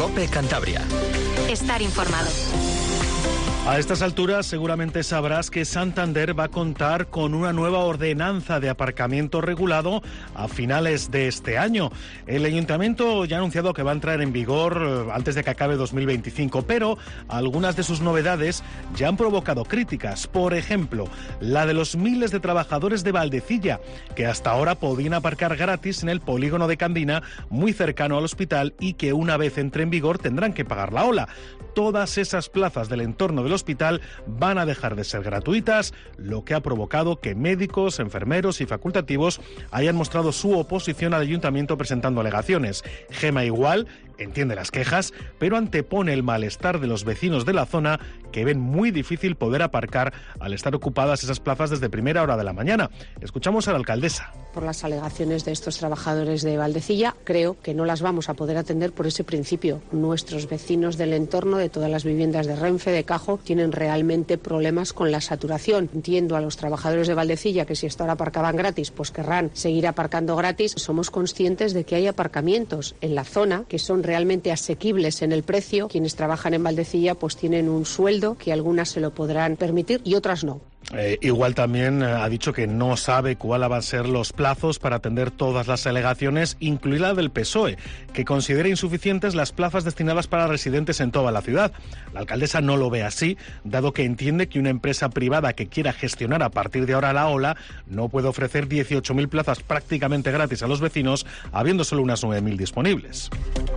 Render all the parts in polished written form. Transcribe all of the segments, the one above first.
COPE Cantabria. Estar informado. A estas alturas seguramente sabrás que Santander va a contar con una nueva ordenanza de aparcamiento regulado a finales de este año. El Ayuntamiento ya ha anunciado que va a entrar en vigor antes de que acabe 2025, pero algunas de sus novedades ya han provocado críticas. Por ejemplo, la de los miles de trabajadores de Valdecilla, que hasta ahora podían aparcar gratis en el polígono de Candina, muy cercano al hospital, y que una vez entre en vigor tendrán que pagar la ola. Todas esas plazas del entorno del hospital van a dejar de ser gratuitas, lo que ha provocado que médicos, enfermeros y facultativos hayan mostrado su oposición al ayuntamiento presentando alegaciones. Gema Igual entiende las quejas, pero antepone el malestar de los vecinos de la zona, que ven muy difícil poder aparcar al estar ocupadas esas plazas desde primera hora de la mañana. Escuchamos a la alcaldesa. Por las alegaciones de estos trabajadores de Valdecilla, creo que no las vamos a poder atender por ese principio. Nuestros vecinos del entorno de todas las viviendas de Renfe, de Cajo, tienen realmente problemas con la saturación. Entiendo a los trabajadores de Valdecilla que si hasta ahora aparcaban gratis, pues querrán seguir aparcando gratis. Somos conscientes de que hay aparcamientos en la zona que son realmente asequibles en el precio. Quienes trabajan en Valdecilla pues tienen un sueldo que algunas se lo podrán permitir y otras no. Igual también ha dicho que no sabe cuáles van a ser los plazos para atender todas las alegaciones, incluida la del PSOE, que considera insuficientes las plazas destinadas para residentes en toda la ciudad. La alcaldesa no lo ve así, dado que entiende que una empresa privada que quiera gestionar a partir de ahora la ola no puede ofrecer 18.000 plazas prácticamente gratis a los vecinos, habiendo solo unas 9.000 disponibles.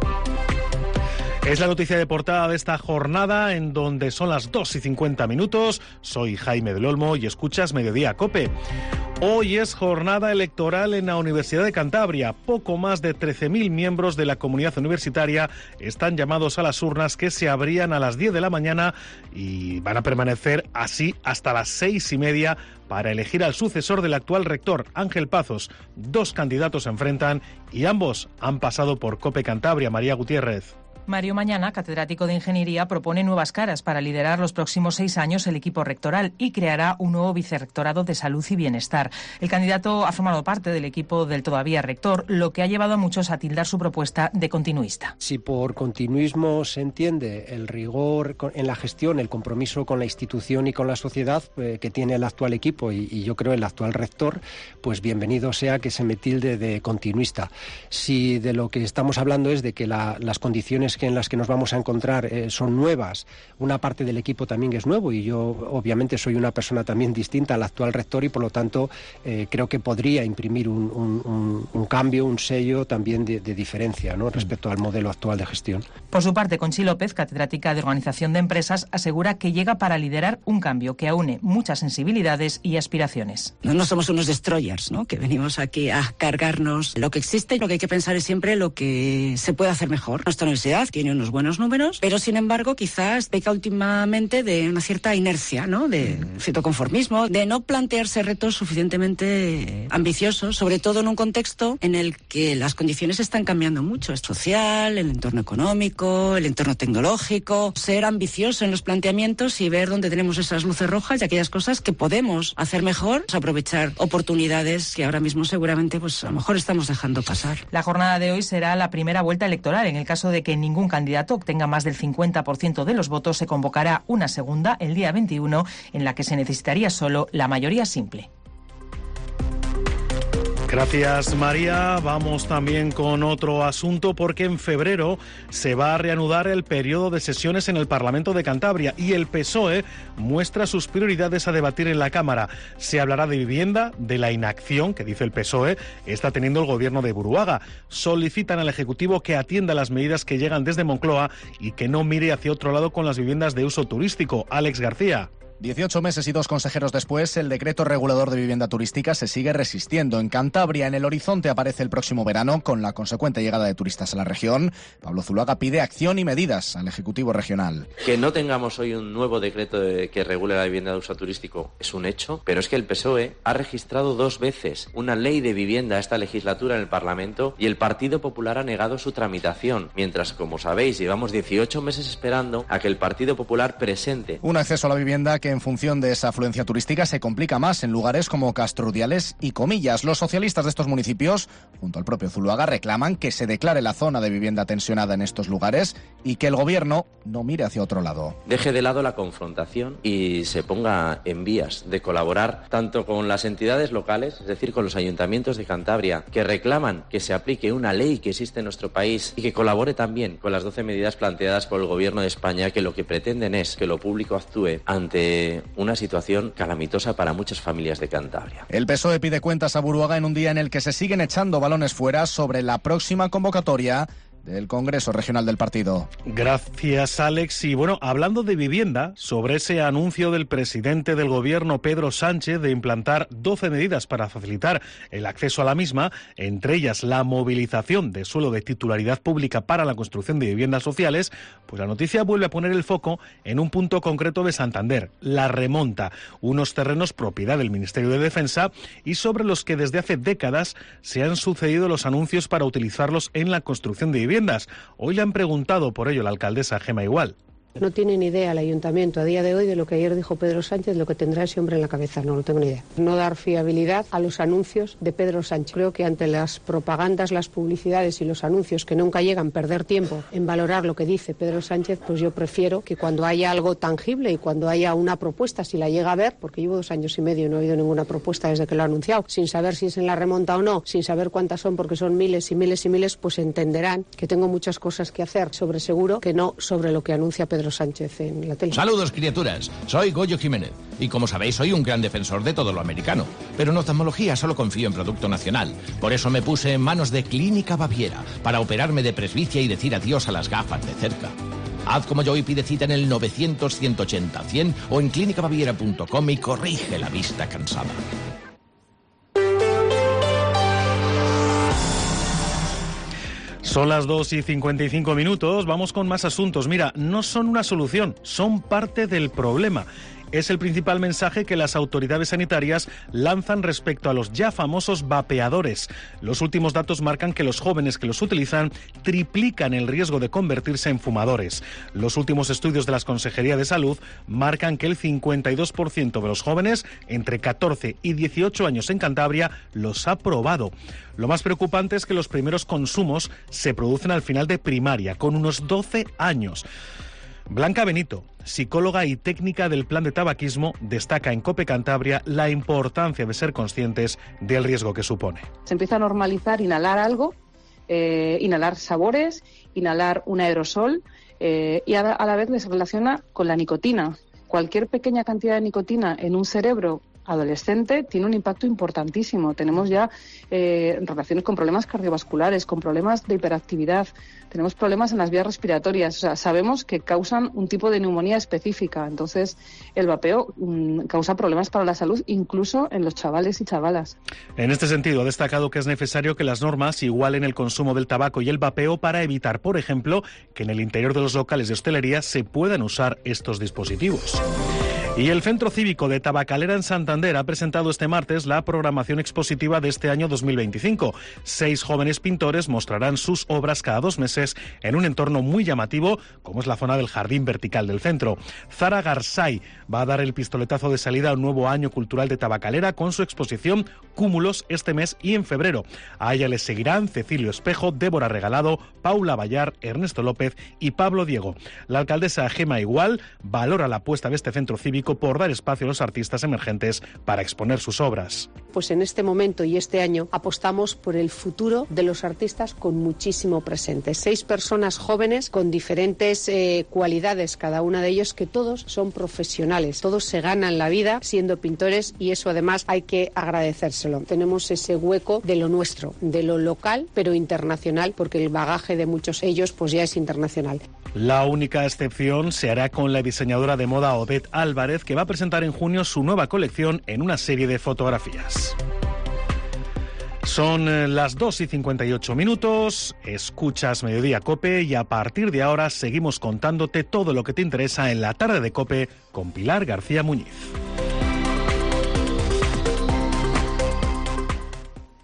Es la noticia de portada de esta jornada, en donde son las 2:50. Soy Jaime del Olmo y escuchas Mediodía COPE. Hoy es jornada electoral en la Universidad de Cantabria. Poco más de 13.000 miembros de la comunidad universitaria están llamados a las urnas, que se abrían a las 10 de la mañana y van a permanecer así hasta las 6:30 para elegir al sucesor del actual rector, Ángel Pazos. 2 candidatos se enfrentan y ambos han pasado por COPE Cantabria. María Gutiérrez. Mario Mañana, catedrático de Ingeniería, propone nuevas caras para liderar los próximos 6 años el equipo rectoral y creará un nuevo vicerrectorado de salud y bienestar. El candidato ha formado parte del equipo del todavía rector, lo que ha llevado a muchos a tildar su propuesta de continuista. Si por continuismo se entiende el rigor en la gestión, el compromiso con la institución y con la sociedad que tiene el actual equipo y yo creo el actual rector, pues bienvenido sea que se me tilde de continuista. Si de lo que estamos hablando es de que las condiciones en las que nos vamos a encontrar son nuevas, una parte del equipo también es nuevo y yo obviamente soy una persona también distinta al actual rector y por lo tanto creo que podría imprimir un cambio, un sello también de diferencia, ¿no?, respecto al modelo actual de gestión. Por su parte, Conchi López, catedrática de Organización de Empresas, asegura que llega para liderar un cambio que aúne muchas sensibilidades y aspiraciones. No somos unos destroyers, ¿no?, que venimos aquí a cargarnos lo que existe. Lo que hay que pensar es siempre lo que se puede hacer mejor. Nuestra universidad tiene unos buenos números, pero sin embargo quizás peca últimamente de una cierta inercia, ¿no?, de cierto conformismo, de no plantearse retos suficientemente ambiciosos, sobre todo en un contexto en el que las condiciones están cambiando mucho, es social, el entorno económico, el entorno tecnológico. Ser ambicioso en los planteamientos y ver dónde tenemos esas luces rojas y aquellas cosas que podemos hacer mejor, aprovechar oportunidades que ahora mismo seguramente pues a lo mejor estamos dejando pasar. La jornada de hoy será la primera vuelta electoral. En el caso de que ningún candidato obtenga más del 50% de los votos, se convocará una segunda el día 21, en la que se necesitaría solo la mayoría simple. Gracias, María. Vamos también con otro asunto, porque en febrero se va a reanudar el periodo de sesiones en el Parlamento de Cantabria y el PSOE muestra sus prioridades a debatir en la Cámara. Se hablará de vivienda, de la inacción que, dice el PSOE, está teniendo el gobierno de Buruaga. Solicitan al Ejecutivo que atienda las medidas que llegan desde Moncloa y que no mire hacia otro lado con las viviendas de uso turístico. Alex García. 18 meses y 2 consejeros después, el decreto regulador de vivienda turística se sigue resistiendo. En Cantabria, en el horizonte aparece el próximo verano, con la consecuente llegada de turistas a la región. Pablo Zuluaga pide acción y medidas al Ejecutivo regional. Que no tengamos hoy un nuevo decreto que regule la vivienda de uso turístico es un hecho, pero es que el PSOE ha registrado 2 veces una ley de vivienda esta legislatura en el Parlamento y el Partido Popular ha negado su tramitación, mientras, como sabéis, llevamos 18 meses esperando a que el Partido Popular presente un acceso a la vivienda que en función de esa afluencia turística se complica más en lugares como Castrudiales y Comillas. Los socialistas de estos municipios, junto al propio Zuluaga, reclaman que se declare la zona de vivienda tensionada en estos lugares y que el gobierno no mire hacia otro lado. Deje de lado la confrontación y se ponga en vías de colaborar tanto con las entidades locales, es decir, con los ayuntamientos de Cantabria, que reclaman que se aplique una ley que existe en nuestro país, y que colabore también con las 12 medidas planteadas por el Gobierno de España, que lo que pretenden es que lo público actúe ante una situación calamitosa para muchas familias de Cantabria. El PSOE pide cuentas a Buruaga en un día en el que se siguen echando balones fuera sobre la próxima convocatoria del Congreso Regional del partido. Gracias, Alex. Y bueno, hablando de vivienda, sobre ese anuncio del presidente del Gobierno, Pedro Sánchez, de implantar 12 medidas para facilitar el acceso a la misma, entre ellas la movilización de suelo de titularidad pública para la construcción de viviendas sociales, pues la noticia vuelve a poner el foco en un punto concreto de Santander, la Remonta, unos terrenos propiedad del Ministerio de Defensa y sobre los que desde hace décadas se han sucedido los anuncios para utilizarlos en la construcción de viviendas. Hoy le han preguntado por ello la alcaldesa Gema Igual. No tiene ni idea el ayuntamiento a día de hoy de lo que ayer dijo Pedro Sánchez, lo que tendrá ese hombre en la cabeza. No tengo ni idea. No dar fiabilidad a los anuncios de Pedro Sánchez. Creo que ante las propagandas, las publicidades y los anuncios que nunca llegan, perder tiempo en valorar lo que dice Pedro Sánchez, pues yo prefiero que cuando haya algo tangible y cuando haya una propuesta, si la llega a ver, porque llevo 2 años y medio y no he oído ninguna propuesta desde que lo ha anunciado, sin saber si es en la Remonta o no, sin saber cuántas son, porque son miles y miles y miles, pues entenderán que tengo muchas cosas que hacer sobre seguro que no sobre lo que anuncia Pedro Sánchez en la tele. Saludos, criaturas. Soy Goyo Jiménez y, como sabéis, soy un gran defensor de todo lo americano. Pero en oftalmología solo confío en producto nacional. Por eso me puse en manos de Clínica Baviera para operarme de presbicia y decir adiós a las gafas de cerca. Haz como yo y pide cita en el 900-180-100 o en clinicabaviera.com y corrige la vista cansada. Son las 2:55. Vamos con más asuntos. Mira, no son una solución, son parte del problema. Es el principal mensaje que las autoridades sanitarias lanzan respecto a los ya famosos vapeadores. Los últimos datos marcan que los jóvenes que los utilizan triplican el riesgo de convertirse en fumadores. Los últimos estudios de la Consejería de Salud marcan que el 52% de los jóvenes entre 14 y 18 años en Cantabria los ha probado. Lo más preocupante es que los primeros consumos se producen al final de primaria, con unos 12 años. Blanca Benito, psicóloga y técnica del plan de tabaquismo, destaca en COPE Cantabria la importancia de ser conscientes del riesgo que supone. Se empieza a normalizar inhalar algo, inhalar sabores, inhalar un aerosol y a la vez les relaciona con la nicotina. Cualquier pequeña cantidad de nicotina en un cerebro adolescente tiene un impacto importantísimo. Tenemos ya relaciones con problemas cardiovasculares, con problemas de hiperactividad, tenemos problemas en las vías respiratorias. O sea, sabemos que causan un tipo de neumonía específica. Entonces, el vapeo causa problemas para la salud, incluso en los chavales y chavalas. En este sentido, ha destacado que es necesario que las normas igualen el consumo del tabaco y el vapeo para evitar, por ejemplo, que en el interior de los locales de hostelería se puedan usar estos dispositivos. Y el Centro Cívico de Tabacalera en Santander ha presentado este martes la programación expositiva de este año 2025. 6 jóvenes pintores mostrarán sus obras cada 2 meses en un entorno muy llamativo, como es la zona del jardín vertical del centro. Zara Garzay va a dar el pistoletazo de salida a un nuevo año cultural de Tabacalera con su exposición Cúmulos este mes y en febrero. A ella les seguirán Cecilio Espejo, Débora Regalado, Paula Ballar, Ernesto López y Pablo Diego. La alcaldesa Gema Igual valora la apuesta de este centro cívico por dar espacio a los artistas emergentes para exponer sus obras. Pues en este momento y este año apostamos por el futuro de los artistas con muchísimo presente. 6 personas jóvenes con diferentes cualidades, cada una de ellos, que todos son profesionales. Todos se ganan la vida siendo pintores y eso además hay que agradecérselo. Tenemos ese hueco de lo nuestro, de lo local pero internacional, porque el bagaje de muchos de ellos pues ya es internacional. La única excepción se hará con la diseñadora de moda Odette Álvarez, que va a presentar en junio su nueva colección en una serie de fotografías. Son las 2:58. Escuchas Mediodía COPE y a partir de ahora seguimos contándote todo lo que te interesa en la tarde de COPE con Pilar García Muñiz.